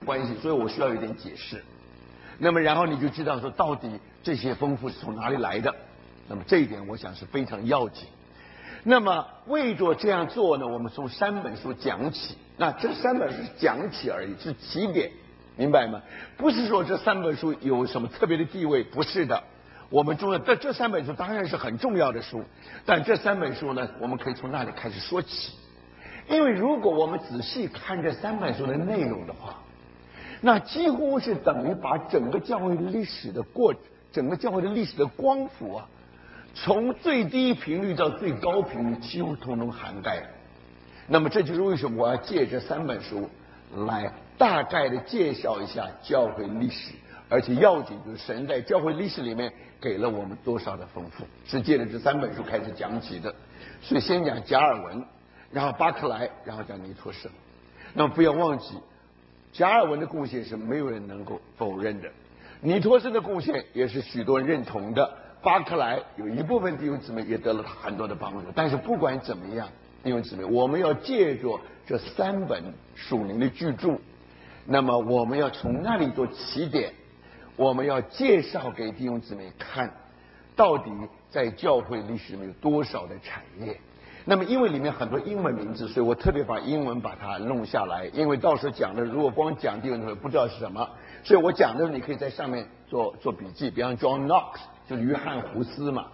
关系，所以我需要有点解释。那么然后你就知道说到底这些丰富是从哪里来的，那么这一点我想是非常要紧。那么为着这样做呢，我们从3本书讲起。那这3本书讲起而已，是起点，明白吗？不是说这3本书有什么特别的地位，不是的。我们中的这3本书当然是很重要的书，但这3本书呢，我们可以从那里开始说起。因为如果我们仔细看这3本书的内容的话，那几乎是等于把整个教会历史的整个教会的历史的光谱啊，从最低频率到最高频率几乎统统涵盖了。那么这就是为什么我要借这3本书来大概的介绍一下教会历史，而且要紧就是神在教会历史里面给了我们多少的丰富，是借着这3本书开始讲起的。所以先讲加尔文，然后巴克莱，然后讲尼托生。那么不要忘记，加尔文的贡献是没有人能够否认的，尼托生的贡献也是许多人认同的，巴克莱有一部分弟兄姊妹也得了很多的帮助。但是不管怎么样，弟兄姊妹，我们要借助这3本属灵的巨著，那么我们要从那里做起点，我们要介绍给弟兄姊妹看，到底在教会历史里面有多少的产业。那么因为里面很多英文名字，所以我特别把英文把它弄下来，因为到时候讲的如果光讲弟兄姊妹不知道是什么，所以我讲的时候你可以在上面做笔记。比方 John Knox 就是约翰胡斯嘛，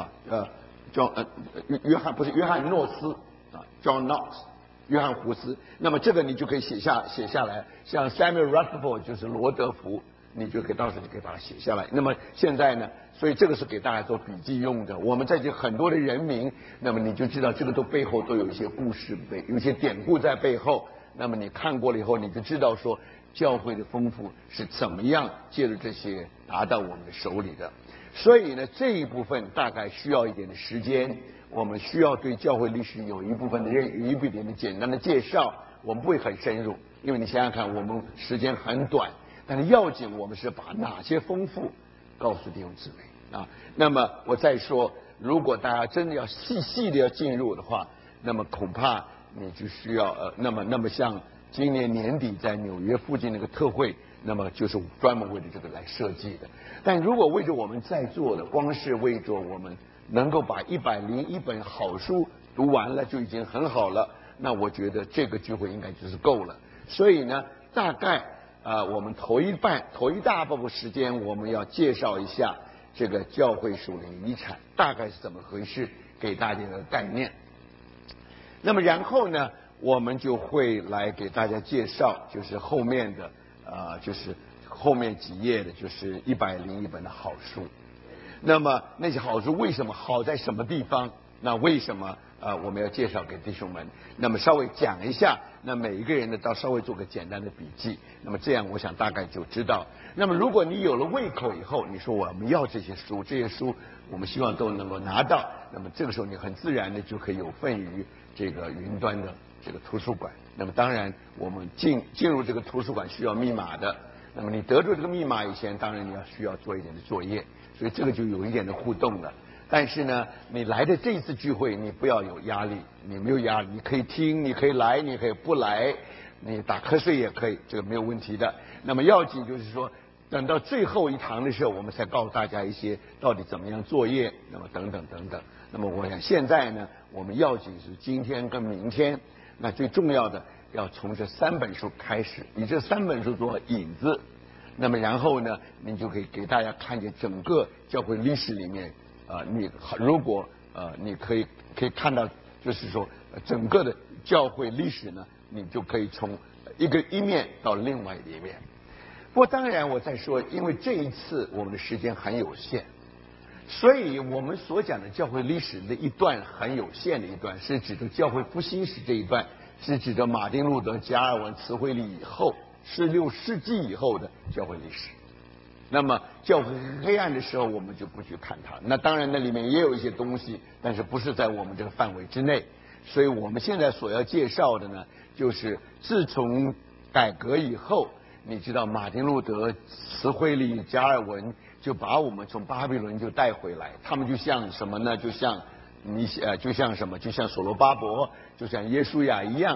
约翰诺斯啊 ，John Knox 约翰胡斯。那么这个你就可以写下来。像 Samuel Rutherford 就是罗德福，你就可以到时候就可以把它写下来。那么现在呢，所以这个是给大家做笔记用的。我们在这很多的人名，那么你就知道这个都背后都有一些故事有一些典故在背后。那么你看过了以后，你就知道说教会的丰富是怎么样借着这些拿到我们的手里的。所以呢，这一部分大概需要一点的时间，我们需要对教会历史有一部分的一点的简单的介绍，我们不会很深入，因为你想想看，我们时间很短。但是要紧，我们是把哪些丰富告诉弟兄姊妹啊。那么我再说，如果大家真的要细的要进入的话，那么恐怕你就需要那么像今年年底在纽约附近那个特会，那么就是专门为了这个来设计的。但如果为着我们在座的，光是为着我们能够把101本好书读完了就已经很好了，那我觉得这个聚会应该就是够了。所以呢，大概我们头一大部分时间，我们要介绍一下这个教会属灵遗产大概是怎么回事，给大家的概念。那么然后呢，我们就会来给大家介绍，就是后面的就是后面几页的，就是101本的好书。那么那些好书为什么好在什么地方？那为什么我们要介绍给弟兄们？那么稍微讲一下，那每一个人呢，都稍微做个简单的笔记。那么这样，我想大概就知道。那么如果你有了胃口以后，你说我们要这些书我们希望都能够拿到。那么这个时候，你很自然的就可以有份于这个云端的这个图书馆。那么当然，我们进入这个图书馆需要密码的。那么你得住这个密码以前，当然你需要做一点的作业，所以这个就有一点的互动了。但是呢，你来的这一次聚会，你不要有压力，你没有压力，你可以听，你可以来，你可以不来，你打瞌睡也可以，这个没有问题的。那么要紧就是说，等到最后一堂的时候，我们才告诉大家一些到底怎么样作业，那么等等等等。那么我想现在呢，我们要紧是今天跟明天，那最重要的要从这3本书开始，以这3本书做引子，那么然后呢，你就可以给大家看见整个教会历史里面。你如果你可以看到，就是说整个的教会历史呢，你就可以从一面到另外一面。不过当然我在说，因为这一次我们的时间很有限，所以我们所讲的教会历史的一段很有限的一段，是指的教会复兴史这一段，是指的马丁路德、加尔文、慈惠理以后16世纪以后的教会历史。那么教会黑暗的时候，我们就不去看它。那当然，那里面也有一些东西，但是不是在我们这个范围之内。所以我们现在所要介绍的呢，就是自从改革以后，你知道马丁路德、慈惠理、加尔文就把我们从巴比伦就带回来。他们就像什么呢？就像什么？就像所罗巴伯，就像耶稣亚一样，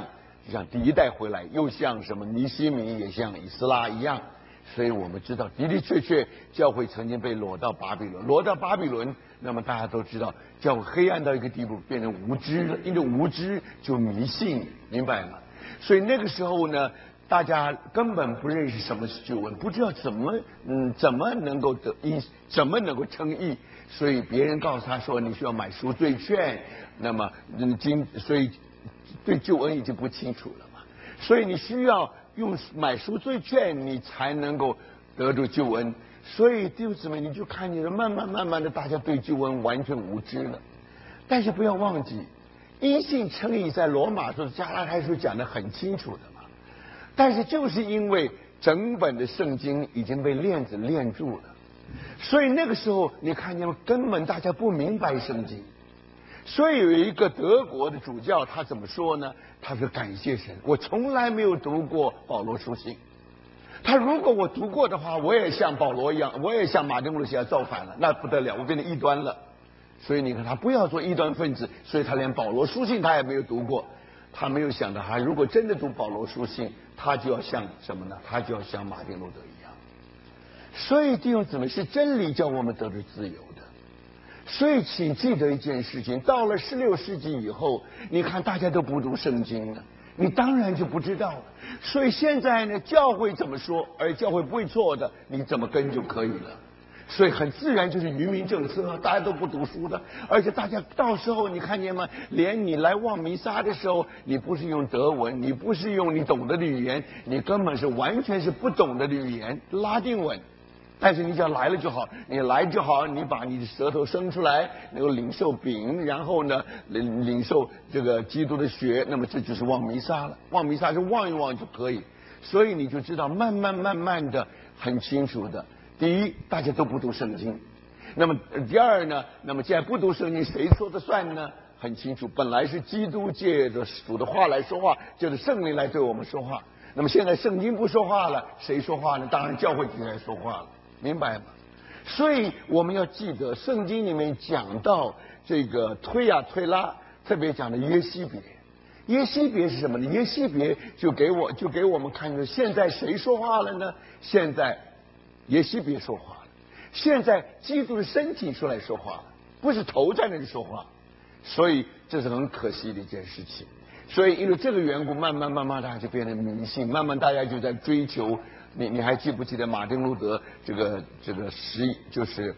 就像第一代回来，又像什么尼希米，也像以斯拉一样。所以我们知道的的确确教会曾经被掳到巴比伦，那么大家都知道教会黑暗到一个地步，变成无知了，因为无知就迷信，明白吗？所以那个时候呢，大家根本不认识什么是救恩，不知道怎么能够得义，怎么能够称义，所以别人告诉他说你需要买赎罪券，那么所以对救恩已经不清楚了嘛，所以你需要用买赎罪券，你才能够得着救恩。所以弟兄姊妹，你就看见了，慢慢的，大家对救恩完全无知了。但是不要忘记，因信称义在罗马书、加拉太书讲得很清楚的嘛。但是就是因为整本的圣经已经被链子链住了，所以那个时候你看见吗？根本大家不明白圣经。所以有一个德国的主教，他怎么说呢？他说感谢神，我从来没有读过保罗书信。他如果我读过的话，我也像保罗一样，我也像马丁路德一样造反了，那不得了，我变成异端了。所以你看他不要做异端分子，所以他连保罗书信他也没有读过。他没有想到，他如果真的读保罗书信，他就要像什么呢？他就要像马丁路德一样。所以弟兄姊妹，是真理叫我们得着自由的。所以请记得一件事情，到了16世纪以后，你看大家都不读圣经了，你当然就不知道了。所以现在呢，教会怎么说，而教会不会错的，你怎么跟就可以了。所以很自然就是愚民政策啊，大家都不读书的，而且大家到时候你看见吗？连你来望弥撒的时候，你不是用德文，你不是用你懂得的语言，你根本是完全是不懂得的语言，拉丁文。但是你只要来了就好，你来就好，你把你的舌头伸出来，能够领受饼，然后呢领受这个基督的血，那么这就是望弥撒了。望弥撒是望一望就可以，所以你就知道慢慢的很清楚的。第一，大家都不读圣经。那么第二呢？那么既然不读圣经，谁说的算呢？很清楚，本来是基督借着主的话来说话，就是圣灵来对我们说话。那么现在圣经不说话了，谁说话呢？当然教会就来说话了，明白吗？所以我们要记得，圣经里面讲到这个推呀推拉，特别讲的约西别。约西别是什么呢？约西别就给我们看出，现在谁说话了呢？现在约西别说话了，现在基督的身体出来说话了，不是头在那里说话，所以这是很可惜的一件事情。所以因为这个缘故，慢慢大家就变成迷信，慢慢大家就在追求。你还记不记得马丁路德这个就是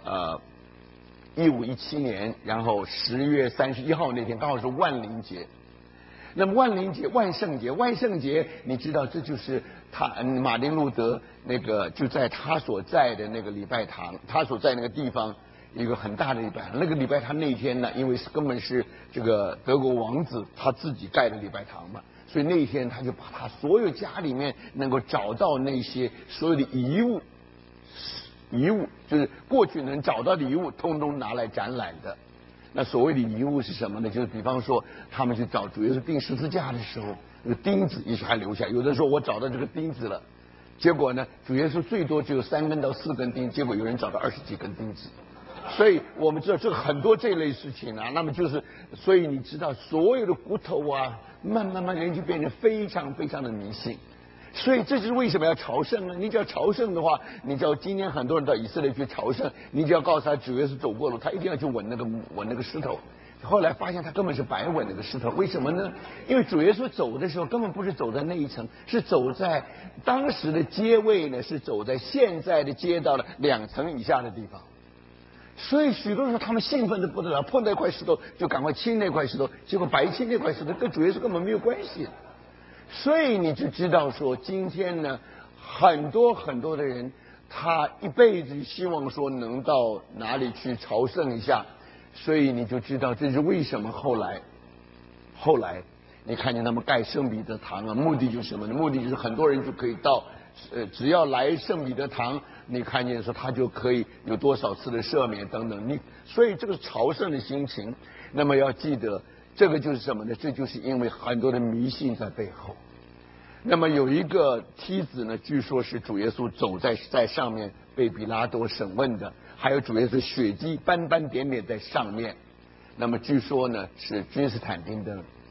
1517年，然后10月31号那天刚好是万灵节。那么万圣节，你知道这就是马丁路德那个就在他所在的那个礼拜堂，他所在那个地方一个很大的礼拜堂。那个礼拜堂那天呢，因为根本是这个德国王子他自己盖的礼拜堂嘛，所以那一天他就把他所有家里面能够找到那些所有的遗物，就是过去能找到的遗物，通通拿来展览的。那所谓的遗物是什么呢？就是比方说，他们去找主耶稣钉十字架的时候，那个钉子也许还留下。有的时候我找到这个钉子了，结果呢，主耶稣最多只有3根到4根钉，结果有人找到20几根钉子。所以我们知道这个很多这类事情啊，那么就是，所以你知道所有的骨头啊，慢慢人就变得非常的迷信。所以这就是为什么要朝圣呢？你只要朝圣的话，你只要今天很多人到以色列去朝圣，你只要告诉他主耶稣走过路，他一定要去吻那个石头。后来发现他根本是白吻那个石头，为什么呢？因为主耶稣走的时候根本不是走在那一层，是走在当时的街位呢，是走在现在的街道的2层以下的地方。所以许多时候他们兴奋的不得了，碰到一块石头就赶快亲那块石头，结果白亲那块石头跟主耶稣根本没有关系。所以你就知道说，今天呢，很多的人，他一辈子希望说能到哪里去朝圣一下，所以你就知道这是为什么后来你看见他们盖圣彼得堂啊，目的就是什么呢？目的就是很多人就可以到，只要来圣彼得堂，你看见说他就可以有多少次的赦免等等。所以这个朝圣的心情，那么要记得。这个就是什么呢？这就是因为很多的迷信在背后。那么有一个梯子呢，据说是主耶稣走在上面被比拉多审问的，还有主耶稣血迹斑斑点点在上面。那么据说呢是君士坦丁的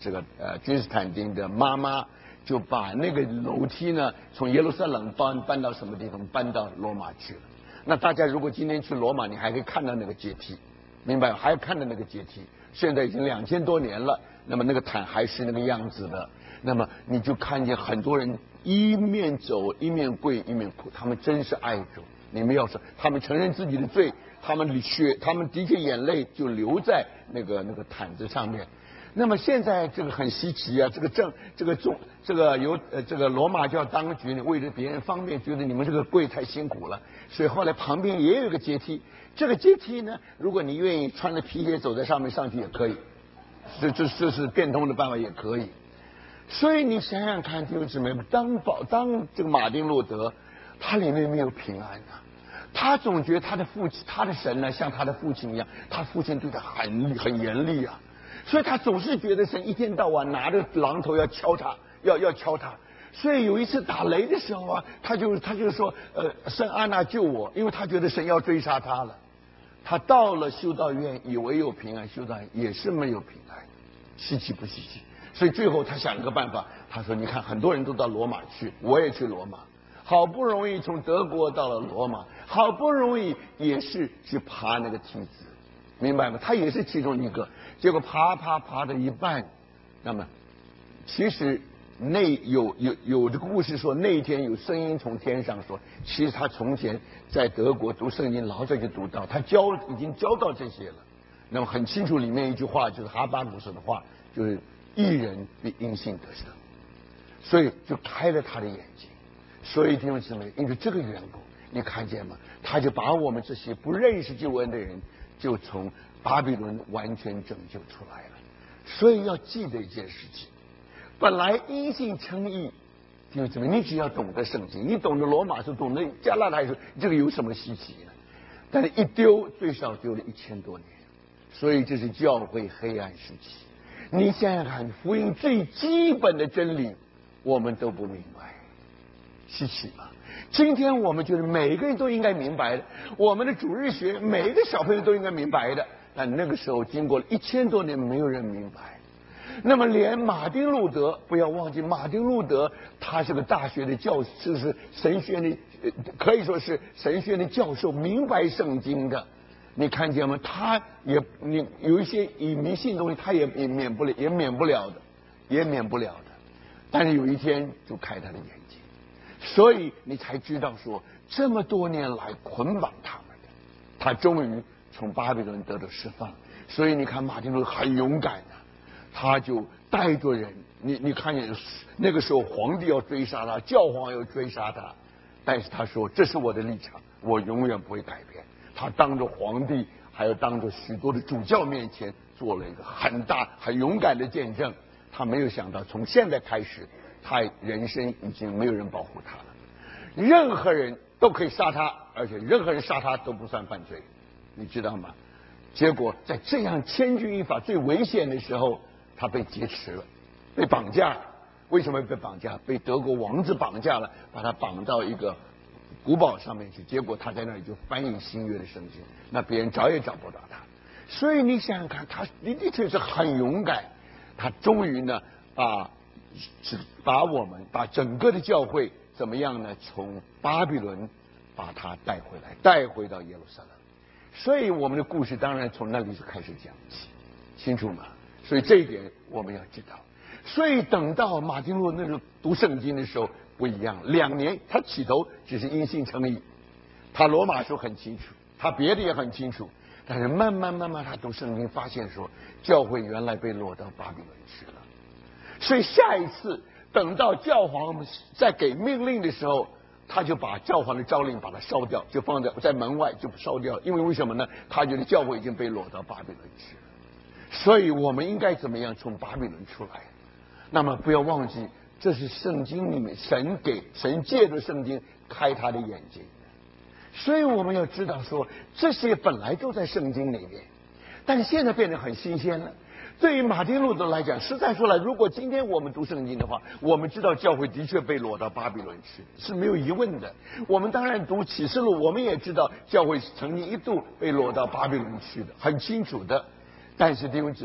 君士坦丁的妈妈就把那个楼梯呢从耶路撒冷搬到什么地方？搬到罗马去了。那大家如果今天去罗马，你还可以看到那个阶梯，明白吗？还看到那个阶梯，现在已经2000多年了，那么那个坛还是那个样子的。那么你就看见很多人一面走一面跪一面哭，他们真是爱主。你们要说他们承认自己的罪，他们的确眼泪就流在那个毯子上面。那么现在这个很稀奇啊，这个罗马教当局呢，为了别人方便，觉得你们这个跪太辛苦了，所以后来旁边也有一个阶梯。这个阶梯呢，如果你愿意穿着皮鞋走在上面上去也可以，这是变通的办法也可以。所以你想想看，弟兄姊妹们，当这个马丁路德，他里面没有平安啊，他总觉得他的父亲，他的神呢，像他的父亲一样，他父亲对他很严厉啊，所以他总是觉得神一天到晚拿着榔头要敲他，要敲他。所以有一次打雷的时候啊，他就说，圣安娜救我，因为他觉得神要追杀他了。他到了修道院，以为有平安，修道院也是没有平安，稀奇不稀奇？所以最后他想了个办法，他说：“你看，很多人都到罗马去，我也去罗马，好不容易从德国到了罗马，好不容易也是去爬那个梯子，明白吗？他也是其中一个。结果爬到一半，那么其实有这个故事说，那一天有声音从天上说，其实他从前在德国读圣经，老早就读到，他已经教到这些了。那么很清楚，里面一句话就是哈巴谷说的话，就是义人必因信得生，所以就开了他的眼睛。所以弟兄姊妹，因为这个缘故，你看见吗？他就把我们这些不认识救恩的人，就从巴比伦完全拯救出来了。所以要记得一件事情，本来因信称义，弟兄姊妹，你只要懂得圣经，你懂得罗马书，懂得加拉太书，这个有什么稀奇呢？但是一丢，最少丢了1000多年，所以这是教会黑暗时期。你想想看，福音最基本的真理我们都不明白，稀奇吗？今天我们觉得每一个人都应该明白的，我们的主日学每一个小朋友都应该明白的，但那个时候经过了1000多年，没有人明白。那么连马丁路德，不要忘记马丁路德，他是个大学的教，就是神学的，可以说是神学的教授，明白圣经的。你看见吗？他也有一些以迷信的东西，他也免不了的。但是有一天就开他的眼睛，所以你才知道说，这么多年来捆绑他们的，他终于从巴比伦得到释放。所以你看马丁路德很勇敢啊，他就带着人，你看见那个时候皇帝要追杀他，教皇要追杀他，但是他说这是我的立场，我永远不会改变。他当着皇帝，还有当着许多的主教面前，做了一个很大、很勇敢的见证。他没有想到，从现在开始，他人生已经没有人保护他了，任何人都可以杀他，而且任何人杀他都不算犯罪，你知道吗？结果在这样千钧一发、最危险的时候，他被劫持了，被绑架了。为什么被绑架？被德国王子绑架了，把他绑到一个古堡上面去，结果他在那里就翻译新约的圣经，那别人找也找不到他。所以你想想看，他的确是很勇敢，他终于呢把整个的教会怎么样呢？从巴比伦把他带回到耶路撒冷。所以我们的故事当然从那里就开始讲起，清楚吗？所以这一点我们要知道。所以等到马丁路那个读圣经的时候不一样，2年他起头只是因信称义，他罗马书很清楚，他别的也很清楚，但是慢慢他读圣经发现说，教会原来被落到巴比伦去了。所以下一次等到教皇在给命令的时候，他就把教皇的诏令把它烧掉，就放在门外就烧掉，因为什么呢？他觉得教会已经被落到巴比伦去了。所以我们应该怎么样从巴比伦出来？那么不要忘记，这是圣经里面神借着圣经开他的眼睛。所以我们要知道说，这些本来都在圣经里面，但是现在变得很新鲜了。对于马丁路德来讲，实在说来，如果今天我们读圣经的话，我们知道教会的确被落到巴比伦去，是没有疑问的。我们当然读启示录，我们也知道教会曾经一度被落到巴比伦去的，很清楚的。但是弟兄姊妹，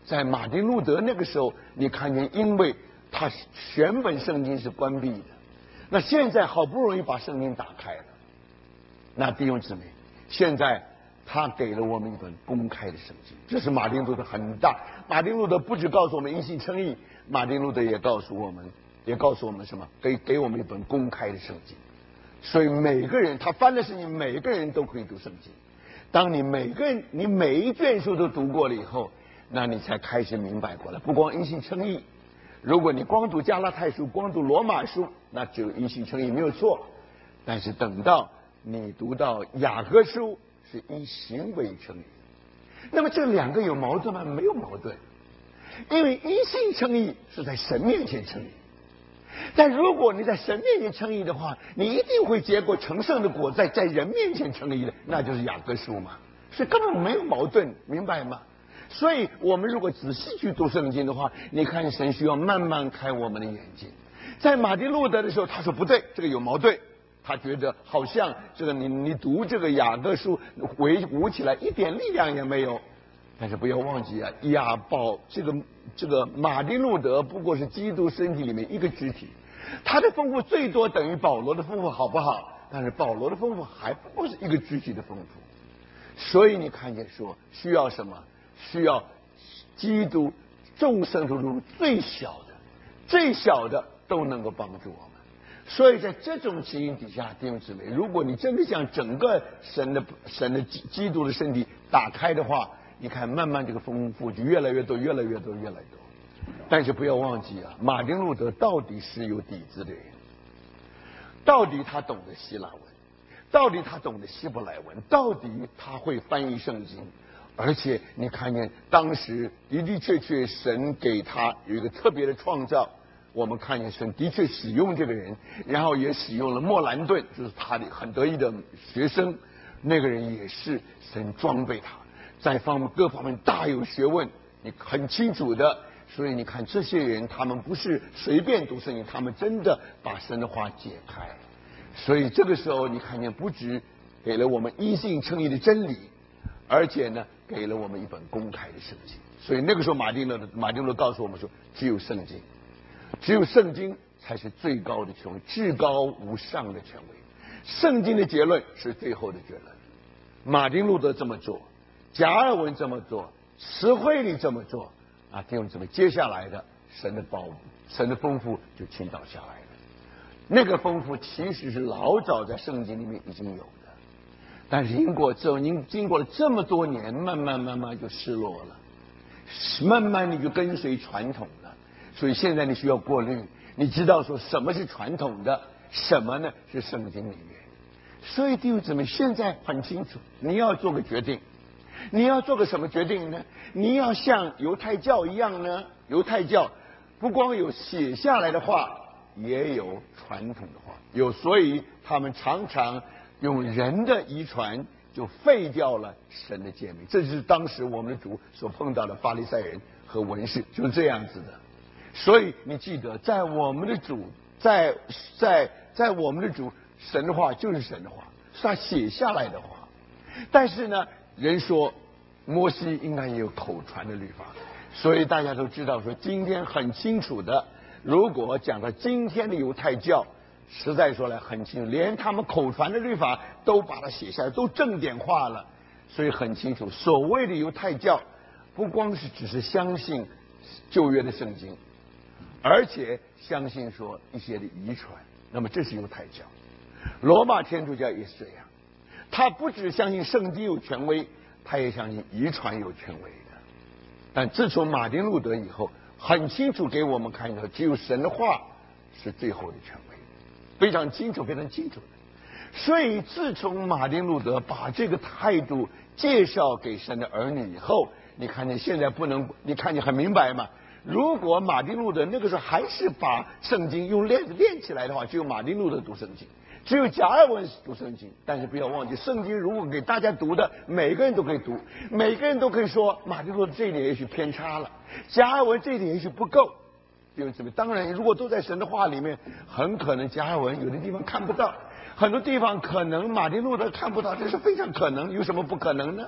在马丁路德那个时候，你看见，因为他全本圣经是关闭的，那现在好不容易把圣经打开了，那弟兄姊妹，现在他给了我们一本公开的圣经，这是马丁路德很大。马丁路德不只告诉我们因信称义，马丁路德也告诉我们什么？给我们一本公开的圣经。所以每个人他翻的圣经，每个人都可以读圣经。当你每一卷书都读过了以后，那你才开始明白过来。不光因信称义，如果你光读加拉太书，光读罗马书，那只有因信称义没有错。但是等到你读到雅各书，是因行为称义。那么这两个有矛盾吗？没有矛盾，因为因信称义是在神面前称义。但如果你在神面前称义的话，你一定会结果成圣的果，在人面前称义的，那就是雅各书嘛。所以根本没有矛盾，明白吗？所以我们如果仔细去读圣经的话，你看神需要慢慢开我们的眼睛。在马丁路德的时候，他说不对，这个有矛盾。他觉得好像这个你读这个雅各书维护起来一点力量也没有。但是不要忘记啊，这个马丁路德不过是基督身体里面一个肢体，他的丰富最多等于保罗的丰富，好不好？但是保罗的丰富还不过是一个肢体的丰富。所以你看见说需要什么？需要基督众圣徒中最小的都能够帮助我们。所以在这种情形底下，弟兄姊妹，如果你真的将整个神的基督的身体打开的话，你看慢慢这个丰富就越来越多。但是不要忘记啊，马丁路德到底是有底子的人，到底他懂得希腊文，到底他懂得希伯来文，到底他会翻译圣经。而且你看见当时的确神给他有一个特别的创造，我们看见神的确使用这个人，然后也使用了莫兰顿，就是他的很得意的学生，那个人也是神装备他，在各方面大有学问，你很清楚的。所以你看这些人，他们不是随便读圣经，他们真的把神的话解开。所以这个时候你看见不只给了我们因信称义的真理，而且呢给了我们一本公开的圣经。所以那个时候马丁路德告诉我们说，只有圣经才是最高的权威，至高无上的权威。圣经的结论是最后的结论。马丁路德这么做，加尔文这么做，施惠里这么做啊，弟兄姊妹，接下来的神的丰富就倾倒下来了。那个丰富其实是老早在圣经里面已经有的，但是经过了这么多年，慢慢就失落了，慢慢你就跟随传统了。所以现在你需要过滤，你知道说什么是传统的，什么呢是圣经里面。所以弟兄姊妹，现在很清楚，你要做个决定。你要做个什么决定呢？你要像犹太教一样呢？犹太教不光有写下来的话，也有传统的话，所以他们常常用人的遗传就废掉了神的诫命。这就是当时我们的主所碰到的法利赛人和文士，就是这样子的。所以你记得，在我们的主，在我们的主，神的话就是神的话，是他写下来的话。但是呢，人说摩西应该也有口传的律法，所以大家都知道说，今天很清楚的，如果讲到今天的犹太教，实在说来很清楚，连他们口传的律法都把它写下来，都正典化了。所以很清楚，所谓的犹太教不光是只是相信旧约的圣经，而且相信说一些的遗传。那么这是犹太教。罗马天主教也是这样，他不只相信圣经有权威，他也相信遗传有权威的。但自从马丁路德以后，很清楚给我们看到，只有神的话是最后的权威，非常清楚，非常清楚的。所以自从马丁路德把这个态度介绍给神的儿女以后，你看见现在不能，你看见很明白吗？如果马丁路德那个时候还是把圣经用链子链起来的话，只有马丁路德读圣经，只有加尔文读圣经。但是不要忘记，圣经如果给大家读的，每个人都可以读，每个人都可以说马丁路德这一点也许偏差了，加尔文这一点也许不够。当然如果都在神的话里面，很可能加尔文有的地方看不到，很多地方可能马丁路德看不到，这是非常可能，有什么不可能呢？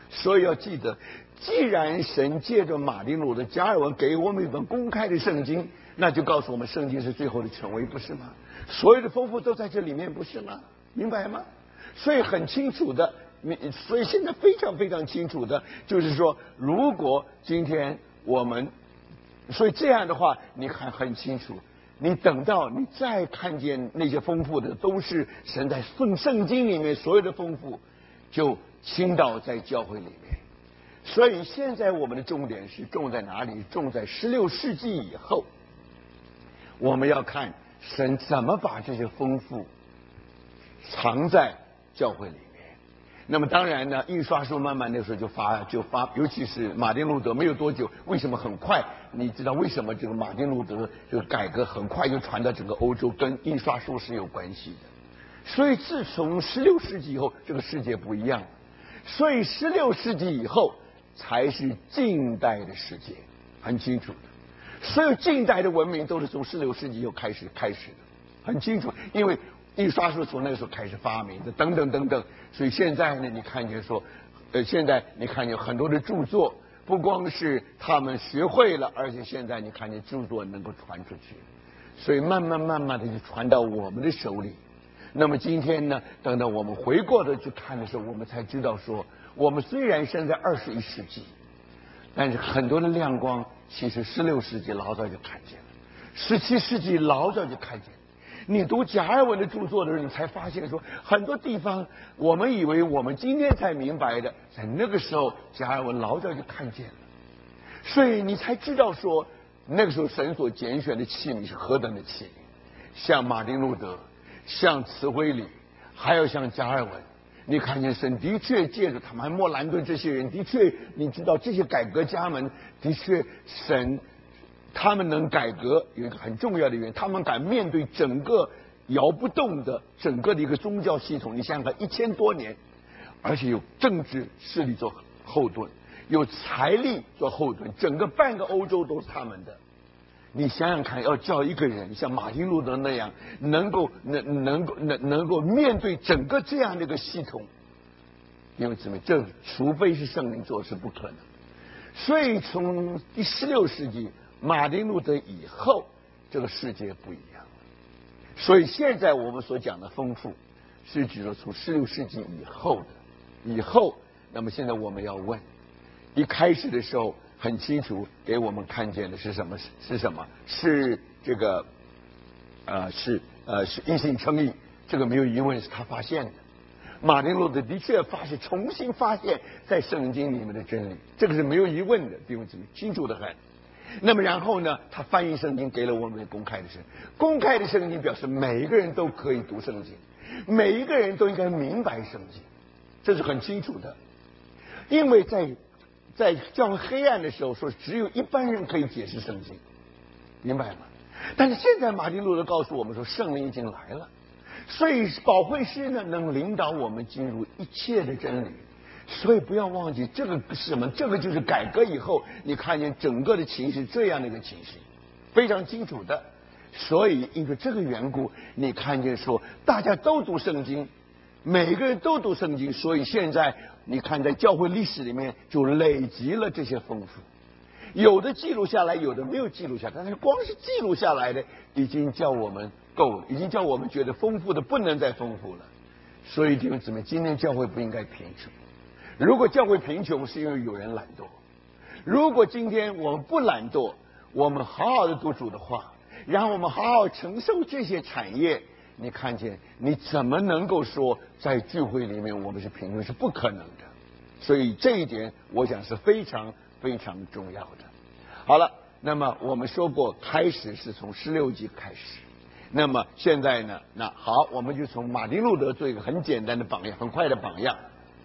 所以要记得，既然神借着马丁路德、加尔文给我们一本公开的圣经，那就告诉我们，圣经是最后的权威，不是吗？所有的丰富都在这里面，不是吗？明白吗？所以很清楚的，所以现在非常非常清楚的，就是说，如果今天我们，所以这样的话，你看很清楚，你等到你再看见那些丰富的，都是神在圣经里面所有的丰富，就倾倒在教会里面。所以现在我们的重点是重在哪里？重在16世纪以后，我们要看神怎么把这些丰富藏在教会里面。那么当然呢，印刷术慢慢那时候就发，尤其是马丁路德没有多久，为什么很快？你知道为什么这个马丁路德这个改革很快就传到整个欧洲，跟印刷术是有关系的。所以自从16世纪以后，这个世界不一样了。所以16世纪以后才是近代的世界，很清楚的。所有近代的文明都是从16世纪以后开始的，很清楚，因为印刷术从那个时候开始发明的，等等等等。所以现在呢，你看见说，现在你看见很多的著作，不光是他们学会了，而且现在你看见著作能够传出去，所以慢慢的就传到我们的手里。那么今天呢，等到我们回过头去看的时候，我们才知道说，我们虽然生在21世纪，但是很多的亮光其实16世纪老早就看见了，17世纪老早就看见了。你读加尔文的著作的时候，你才发现说，很多地方我们以为我们今天才明白的，在那个时候加尔文老早就看见了。所以你才知道说，那个时候神所拣选的器皿是何等的器皿，像马丁路德，像慈惠里，还有像加尔文。你看见神的确借着他们，莫兰顿这些人，的确你知道这些改革家们，的确神他们能改革有一个很重要的原因，他们敢面对整个摇不动的整个的一个宗教系统。你想想看，1000多年，而且有政治势力做后盾，有财力做后盾，整个半个欧洲都是他们的。你想想看，要叫一个人像马丁路德那样，能够面对整个这样的一个系统，因为怎么，这除非是圣灵做，是不可能。所以从第16世纪马丁路德以后，这个世界不一样了。所以现在我们所讲的丰富，是指的从16世纪以后的。那么现在我们要问，一开始的时候很清楚给我们看见的是什么？是这个是异性称义，这个没有疑问是他发现的。马丁路德的确重新发现在圣经里面的真理，这个是没有疑问的，弟兄姊妹清楚的很。那么然后呢，他翻译圣经给了我们公开的圣经，公开的圣经表示每一个人都可以读圣经，每一个人都应该明白圣经，这是很清楚的。因为在教会黑暗的时候说，只有一般人可以解释圣经，明白吗？但是现在马丁路德告诉我们说，圣灵已经来了，所以保惠师呢能领导我们进入一切的真理。所以不要忘记这个是什么？这个就是改革以后你看见整个的情势这样的一个情势，非常清楚的。所以因为这个缘故，你看见说大家都读圣经，每个人都读圣经，所以现在你看在教会历史里面就累积了这些丰富，有的记录下来，有的没有记录下来，但是光是记录下来的已经叫我们够了，已经叫我们觉得丰富的不能再丰富了。所以弟兄姊妹，今天教会不应该贫穷。如果教会贫穷，是因为有人懒惰。如果今天我们不懒惰，我们好好的读主的话，然后我们好好承受这些产业，你看见你怎么能够说在聚会里面我们是贫穷？是不可能的。所以这一点我想是非常非常重要的。好了，那么我们说过开始是从16纪开始，那么现在呢，那好，我们就从马丁路德做一个很简单的榜样，很快的榜样。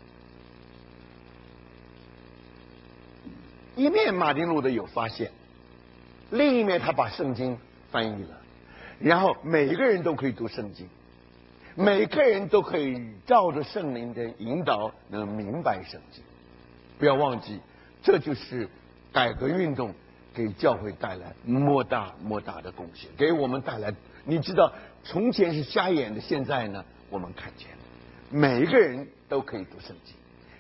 一面马丁路德有发现，另一面他把圣经翻译了，然后每个人都可以读圣经，每个人都可以照着圣灵的引导能明白圣经。不要忘记，这就是改革运动给教会带来莫大的贡献，给我们带来，你知道从前是瞎眼的，现在呢我们看见了，每一个人都可以读圣经。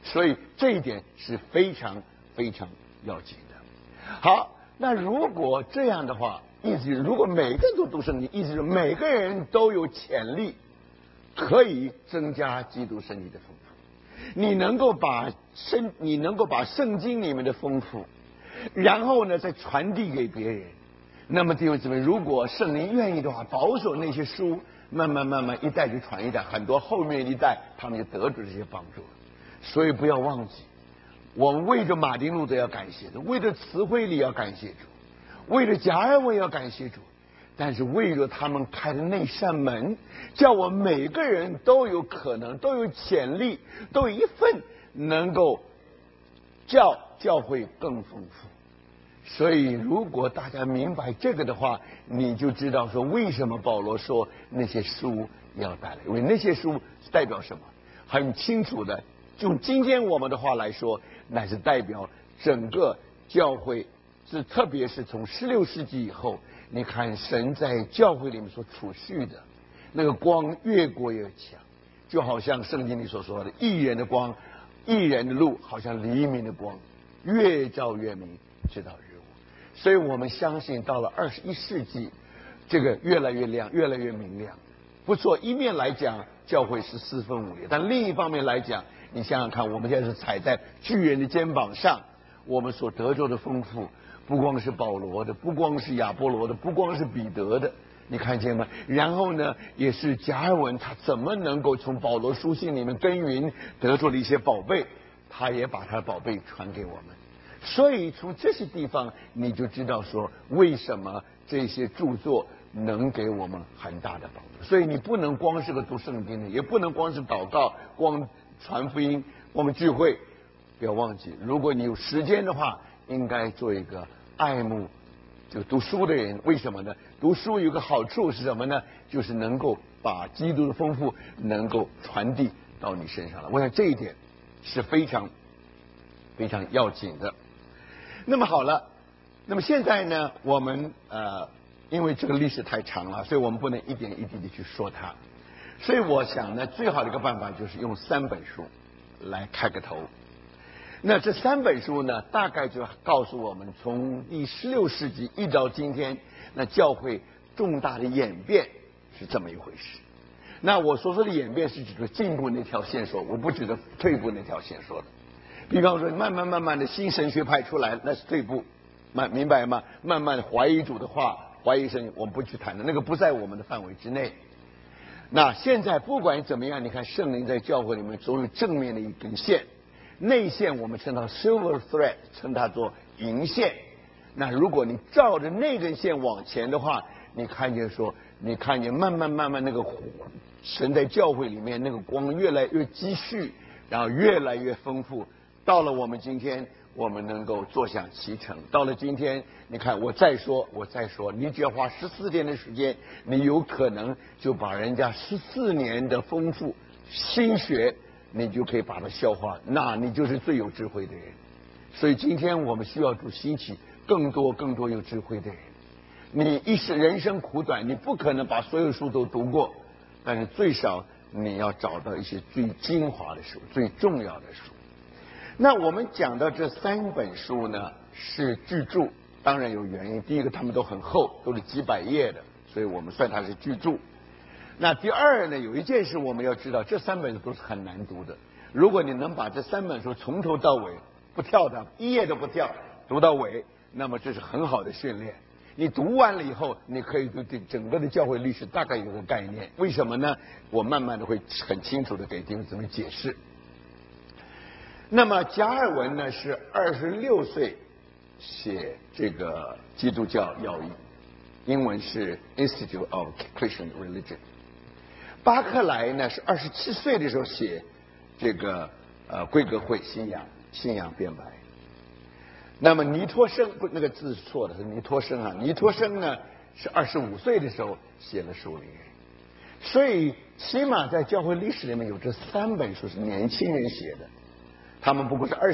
所以这一点是非常非常要紧的。好，那如果这样的话，意思是如果每个人都读圣经，意思是每个人都有潜力可以增加基督生命的丰富。你能够把圣经里面的丰富，然后呢再传递给别人。那么弟兄姊妹，如果圣灵愿意的话，保守那些书，慢慢一代就传一代，很多后面一代他们就得着这些帮助了。所以不要忘记，我们为着马丁路德要感谢主，为着慈惠里要感谢主，为了贾尔文要感谢主，但是为了他们开的那扇门，叫我们每个人都有可能，都有潜力，都有一份能够叫教会更丰富。所以如果大家明白这个的话，你就知道说为什么保罗说那些书要带来，因为那些书代表什么，很清楚的，用今天我们的话来说，乃是代表整个教会，特别是从16世纪以后，你看神在教会里面所储蓄的那个光越过越强，就好像圣经里所说的，义人的光，义人的路好像黎明的光，越照越明，直到日午。所以我们相信到了21世纪，这个越来越亮，越来越明亮。不错，一面来讲教会是4分5裂，但另一方面来讲，你想想看，我们现在是踩在巨人的肩膀上，我们所得着的丰富，不光是保罗的，不光是亚波罗的，不光是彼得的，你看见吗？然后呢，也是加尔文，他怎么能够从保罗书信里面耕耘得出了一些宝贝，他也把他的宝贝传给我们。所以从这些地方你就知道说为什么这些著作能给我们很大的帮助。所以你不能光是个读圣经的，也不能光是祷告，光传福音，光聚会。不要忘记，如果你有时间的话，应该做一个爱慕就读书的人。为什么呢？读书有个好处是什么呢？就是能够把基督的丰富能够传递到你身上了。我想这一点是非常非常要紧的。那么好了，那么现在呢，我们因为这个历史太长了，所以我们不能一点一滴的去说它。所以我想呢，最好的一个办法就是用3本书来开个头。那这3本书呢，大概就告诉我们从第16世纪一直到今天，那教会重大的演变是这么一回事。那我所说的演变是指的进步那条线索，我不指的退步那条线索的。比方说慢慢的新神学派出来，那是退步，明白吗？慢慢怀疑主的话，怀疑神，我们不去谈的，那个不在我们的范围之内。那现在不管怎么样，你看圣灵在教会里面总有正面的一根线，内线我们称它 silver thread， 称它做银线。那如果你照着那根线往前的话，你看见慢慢那个神在教会里面那个光越来越积蓄，然后越来越丰富。到了我们今天，我们能够坐享其成。到了今天，你看我再说，你只要花14天的时间，你有可能就把人家14年的丰富心血，你就可以把它消化，那你就是最有智慧的人。所以今天我们需要主兴起更多有智慧的人。你一生人生苦短，你不可能把所有书都读过，但是最少你要找到一些最精华的书，最重要的书。那我们讲到这3本书呢，是巨著，当然有原因。第一个，他们都很厚，都是几百页的，所以我们算它是巨著。那第二呢，有一件事我们要知道，这3本书都是很难读的。如果你能把这3本书从头到尾不跳的，一页都不跳，读到尾，那么这是很好的训练。你读完了以后，你可以对整个的教会历史大概有个概念。为什么呢？我慢慢的会很清楚的给弟兄姊妹解释。那么加尔文呢是26岁写这个基督教要义，英文是 Institute of Christian Religion。巴克莱呢是27岁的时候写这个贵格会信仰辩白。那么尼托生不，那个字是错的，是尼托生啊。尼托生呢是25岁的时候写了属灵人。所以起码在教会历史里面有这3本书是年轻人写的。他们不过是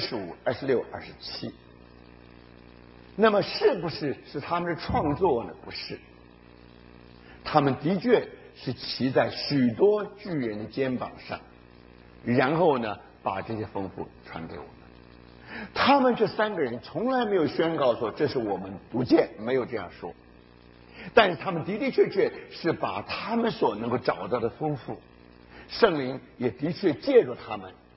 25、26、27，那么是不是他们的创作呢？不是，他们的确是骑在许多巨人的肩膀上，然后呢， 把这些丰富传给我们。他们这3个人从来没有宣告说这是我们不见，没有这样说。但是他们的的确确是把他们所能够找到的丰富，圣灵也的确借助他们